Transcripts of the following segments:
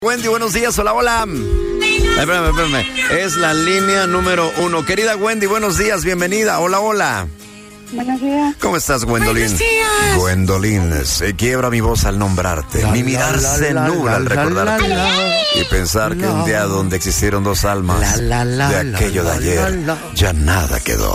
Wendy, buenos días, hola, hola. Espérame. Es la línea número 1. Querida Wendy, buenos días, bienvenida, hola, hola. Buenos días. ¿Cómo estás, Gwendolyn? Buenos días. Gwendolyn, se quiebra mi voz al nombrarte. Mi mirar se nubla al recordarte. Y pensar que un día donde existieron dos almas, de aquello de ayer, ya nada quedó.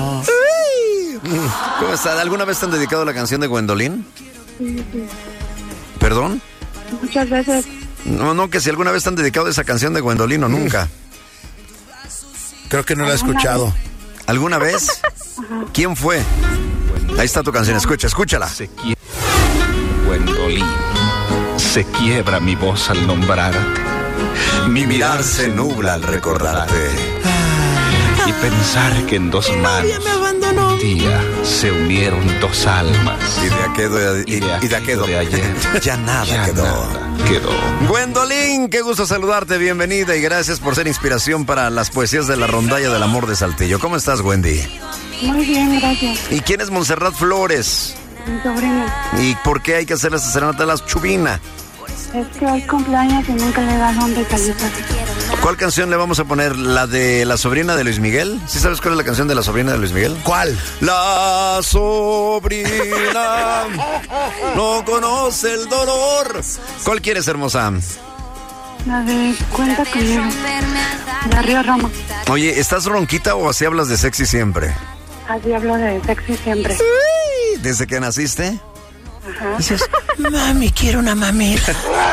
¿Cómo estás? ¿Alguna vez te han dedicado la canción de Gwendolyn? Sí. ¿Perdón? Muchas veces. No, que si alguna vez te han dedicado esa canción de Gwendolyn o nunca. Creo que no la he escuchado. ¿Alguna vez? ¿Quién fue? Ahí está tu canción, escúchala. Gwendolyn, se quiebra mi voz al nombrarte. Mi mirar se nubla al recordarte. Y pensar que en dos manos un día se unieron dos almas. Y de aquello de ayer ya nada quedó. Gwendolyn, qué gusto saludarte, bienvenida y gracias por ser inspiración para las poesías de la rondalla del amor de Saltillo. ¿Cómo estás, Wendy? Muy bien, gracias. ¿Y quién es Montserrat Flores? Mi sobrina. ¿Y por qué hay que hacerle esta serenata a la chubina? Es que hoy cumpleaños y nunca le dan un detallito. ¿Cuál canción le vamos a poner? ¿La de la sobrina de Luis Miguel? ¿Sí sabes cuál es la canción de la sobrina de Luis Miguel? ¿Cuál? La sobrina no conoce el dolor. ¿Cuál quieres, hermosa? La de Cuenta conmigo. De Río Roma. Oye, ¿estás ronquita o así hablas de sexy siempre? Así hablo de sexy siempre. ¿Desde que naciste? Ajá. Dices, mami, quiero una mamita.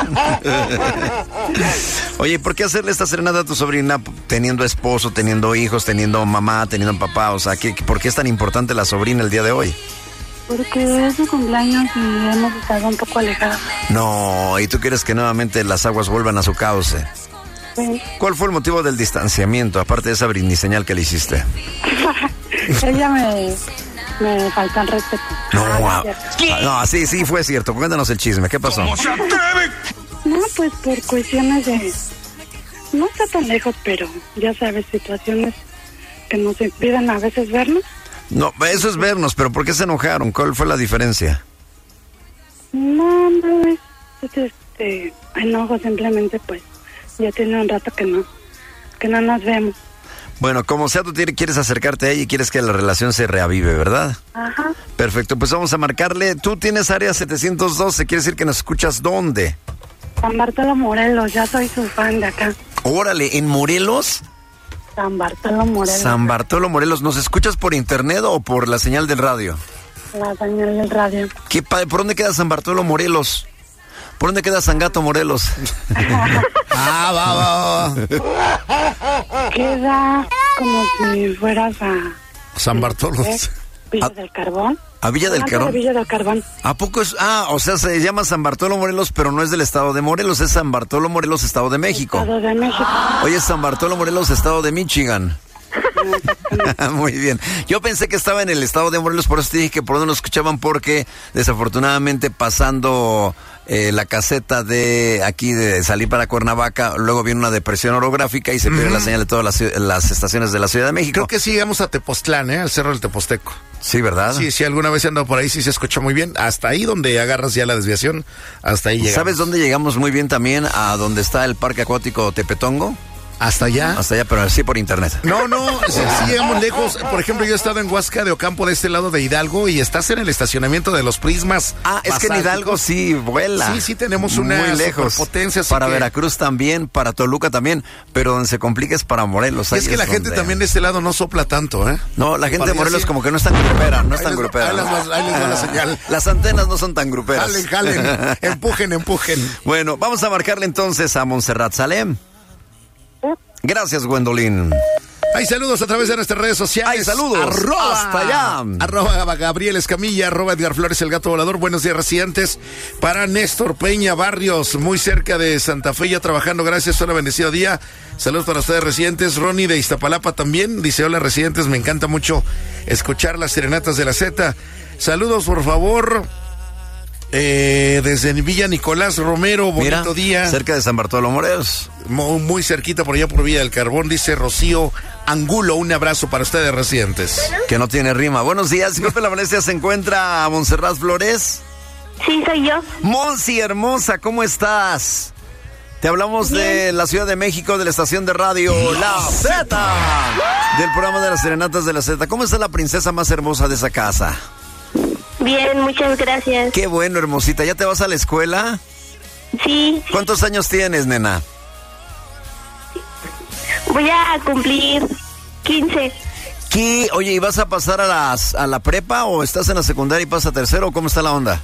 Oye, ¿por qué hacerle esta serenata a tu sobrina teniendo esposo, teniendo hijos, teniendo mamá, teniendo papá? O sea, ¿por qué es tan importante la sobrina el día de hoy? Porque es su cumpleaños y hemos estado un poco alejados. No, ¿y tú quieres que nuevamente las aguas vuelvan a su cauce? Sí. ¿Cuál fue el motivo del distanciamiento, aparte de esa brindis-señal que le hiciste? Ella me falta el respeto. No, sí, fue cierto. Cuéntanos el chisme, ¿qué pasó? ¿Cómo se atreve? No, pues por cuestiones de... No está tan lejos, pero ya sabes, situaciones que nos impiden a veces vernos. No, eso es vernos, pero ¿por qué se enojaron? ¿Cuál fue la diferencia? No es enojo, simplemente pues ya tiene un rato que no nos vemos. Bueno, como sea, tú quieres acercarte a ella y quieres que la relación se reavive, ¿verdad? Ajá. Perfecto, pues vamos a marcarle. Tú tienes área 712, quiere decir que nos escuchas ¿dónde? San Bartolo Morelos, ya soy su fan de acá. Órale, ¿en Morelos? San Bartolo Morelos. San Bartolo Morelos, ¿nos escuchas por internet o por la señal del radio? La señal del radio. ¿Qué ¿Por dónde queda San Bartolo Morelos? ¿Por dónde queda San Gato Morelos? Va. Queda como si fueras a... San Bartolo. Villa del Carbón. ¿A Villa del Carbón? Villa del Carbón. ¿A poco es? O sea, se llama San Bartolo Morelos, pero no es del estado de Morelos, es San Bartolo Morelos, estado de México. Estado de México. Oye, San Bartolo Morelos, estado de Michigan. Muy bien. Yo pensé que estaba en el estado de Morelos, por eso te dije que por donde nos escuchaban, porque desafortunadamente pasando la caseta de aquí de salir para Cuernavaca, luego viene una depresión orográfica y se pierde la señal de todas las estaciones de la Ciudad de México. Creo que sí llegamos a Tepoztlán, al Cerro del Teposteco. Sí, ¿verdad? Sí, alguna vez he andado por ahí, sí se escucha muy bien. Hasta ahí donde agarras ya la desviación, hasta ahí llegamos. ¿Sabes dónde llegamos muy bien también? A donde está el Parque Acuático Tepetongo. ¿Hasta allá? Hasta allá, pero sí por internet. No, sí llegamos lejos. Por ejemplo, yo he estado en Huasca de Ocampo, de este lado de Hidalgo, y estás en el estacionamiento de los Prismas. Es que en Hidalgo sí vuela. Sí, tenemos una muy lejos. Potencia. Para Veracruz también, para Toluca también, pero donde se complica es para Morelos. Es que la gente también de este lado no sopla tanto, ¿eh? No, la gente de Morelos como que no es tan grupera, Ahí les va la señal. Las antenas no son tan gruperas. Jalen, empujen. Bueno, vamos a marcarle entonces a Montserrat Salem. Gracias, Gwendolyn. Hay saludos a través de nuestras redes sociales. Hay saludos. Hasta allá. @ Gabriel Escamilla, @ Edgar Flores, el gato volador. Buenos días, residentes. Para Néstor Peña Barrios, muy cerca de Santa Fe, ya trabajando. Gracias, una bendecido día. Saludos para ustedes, residentes. Ronnie de Iztapalapa también. Dice, hola, residentes. Me encanta mucho escuchar las serenatas de la Z. Saludos, por favor. Desde Villa Nicolás Romero, bonito día. Cerca de San Bartolo Morelos. Muy cerquita por allá por Villa del Carbón, dice Rocío Angulo. Un abrazo para ustedes, residentes. Que no tiene rima. Buenos días, disculpe la molestia, ¿se encuentra Montserrat Flores? Sí, soy yo. Monsi, hermosa, ¿cómo estás? Te hablamos de la Ciudad de México, de la estación de radio La Z, del programa de las serenatas de la Z. ¿Cómo está la princesa más hermosa de esa casa? Bien, muchas gracias. Qué bueno, hermosita. ¿Ya te vas a la escuela? Sí. ¿Cuántos años tienes, nena? Voy a cumplir 15. Oye, ¿y vas a pasar a la prepa o estás en la secundaria y pasas a tercero? ¿Cómo está la onda?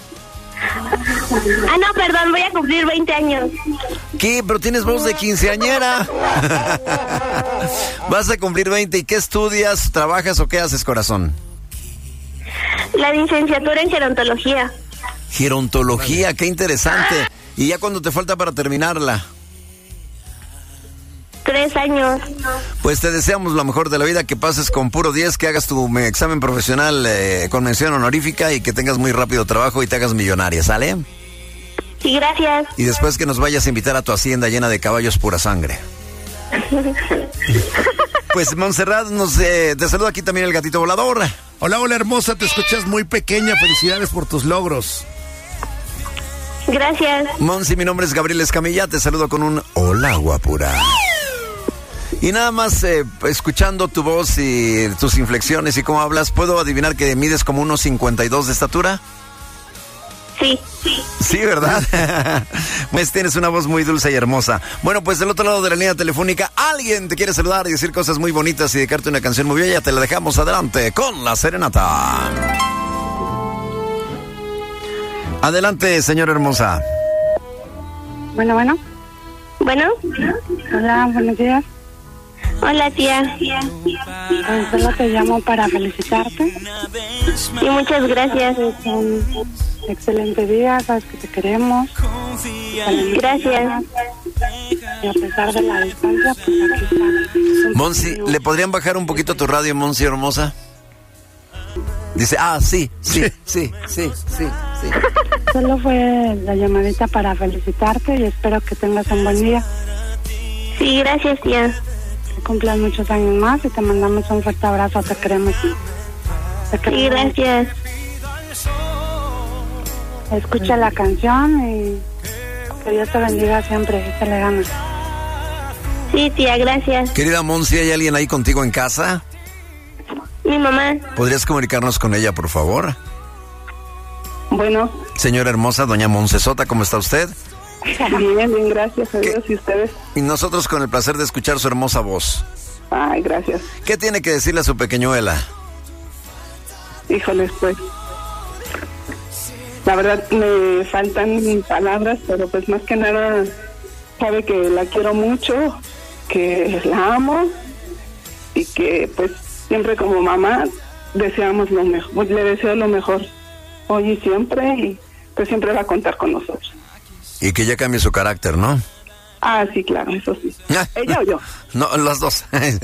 No, perdón, voy a cumplir 20 años. ¿Qué? Pero tienes voz de quinceañera. Vas a cumplir 20. ¿Y qué estudias? ¿Trabajas o qué haces, corazón? La licenciatura en gerontología. Gerontología, qué interesante. ¿Y ya cuándo te falta para terminarla? 3 años. Pues te deseamos lo mejor de la vida, que pases con puro 10, que hagas tu examen profesional con mención honorífica y que tengas muy rápido trabajo y te hagas millonaria, ¿sale? Sí, gracias. Y después que nos vayas a invitar a tu hacienda llena de caballos pura sangre. Pues Montserrat, te saluda aquí también el gatito volador. Hola, hola hermosa, te escuchas muy pequeña, felicidades por tus logros. Gracias. Monsi, mi nombre es Gabriel Escamilla, te saludo con un hola guapura. Y nada más escuchando tu voz y tus inflexiones y cómo hablas, ¿puedo adivinar que mides como unos 52 de estatura? Sí. Sí, ¿verdad? Pues tienes una voz muy dulce y hermosa. Bueno, pues del otro lado de la línea telefónica, alguien te quiere saludar y decir cosas muy bonitas y dedicarte una canción muy bella. Te la dejamos adelante con la serenata. Adelante, señora hermosa. Bueno. Bueno. Hola, buenos días. Hola, tía. Solo te llamo para felicitarte. Y muchas gracias. Es un excelente día, sabes que te queremos. Gracias. Y a pesar de la distancia, pues aquí está. Monsi, ¿le podrían bajar un poquito tu radio, Monsi hermosa? Dice, sí. Solo fue la llamadita para felicitarte y espero que tengas un buen día. Sí, gracias, tía. Que cumplas muchos años más y te mandamos un fuerte abrazo, te queremos. Sí, gracias. Escucha la canción y que Dios te bendiga siempre, échale ganas. Sí, tía, gracias. Querida Monsi, ¿hay alguien ahí contigo en casa? Mi mamá. ¿Podrías comunicarnos con ella, por favor? Bueno. Señora hermosa, doña Moncesota, ¿cómo está usted? Bien, gracias a Dios. ¿Y ustedes? Y nosotros con el placer de escuchar su hermosa voz. Ay, gracias. ¿Qué tiene que decirle a su pequeñuela? Híjoles, pues, la verdad me faltan palabras, pero pues más que nada sabe que la quiero mucho, que la amo y que pues siempre como mamá deseamos lo mejor, le deseo lo mejor hoy y siempre, y pues siempre va a contar con nosotros. Y que ya cambie su carácter, ¿no? Sí, claro, eso sí. ¿Ella o yo? No, las dos.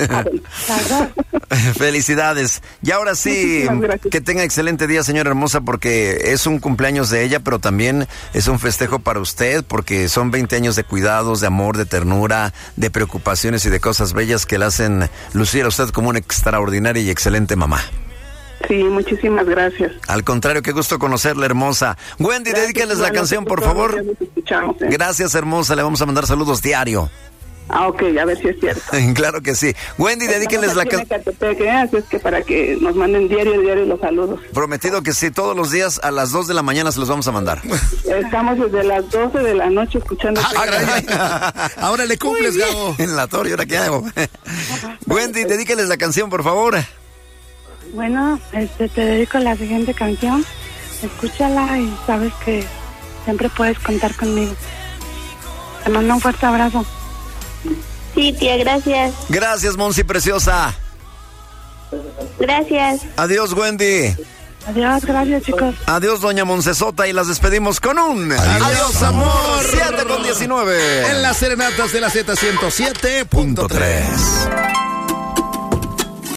Felicidades. Y ahora sí, que tenga excelente día, señora hermosa, porque es un cumpleaños de ella, pero también es un festejo para usted, porque son 20 años de cuidados, de amor, de ternura, de preocupaciones y de cosas bellas que la hacen lucir a usted como una extraordinaria y excelente mamá. Sí, muchísimas gracias. Al contrario, qué gusto conocerla, hermosa. Wendy, dedíqueles la canción, por favor. Gracias, hermosa, le vamos a mandar saludos diario. Ok, a ver si es cierto. Claro que sí. Wendy, dedíquenles la canción. Así es que para que nos manden diario los saludos. Prometido que sí, todos los días a las 2 de la mañana se los vamos a mandar. Estamos desde las 12 de la noche escuchando. Ahora le cumples, Gabo. En la torre, ¿ahora qué hago? Wendy, dedíquenles la canción, por favor. Bueno, te dedico la siguiente canción. Escúchala y sabes que siempre puedes contar conmigo. Te mando un fuerte abrazo. Sí, tía, gracias. Gracias, Monsi preciosa. Gracias. Adiós, Wendy. Adiós, gracias, chicos. Adiós, doña Moncesota, y las despedimos con un adiós, amor. 7:19. En las serenatas de la Z 107.3.